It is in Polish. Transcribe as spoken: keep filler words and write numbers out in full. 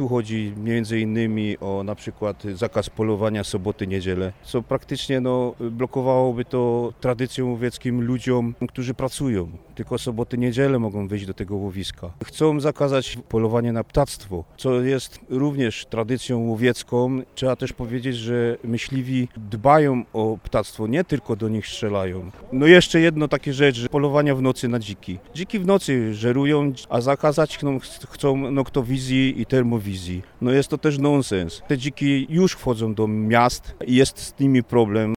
tu chodzi między innymi o na przykład zakaz polowania soboty, niedzielę, co praktycznie no, blokowałoby to tradycją łowieckim ludziom, którzy pracują. Tylko soboty, niedzielę mogą wyjść do tego łowiska. Chcą zakazać polowania na ptactwo, co jest również tradycją łowiecką. Trzeba też powiedzieć, że myśliwi dbają o ptactwo, nie tylko do nich strzelają. No jeszcze jedno takie rzecz, że polowania w nocy na dziki. Dziki w nocy żerują, a zakazać no, chcą noktowizji i termowizji. No jest to też nonsens. Te dziki już wchodzą do miast i jest z nimi problem.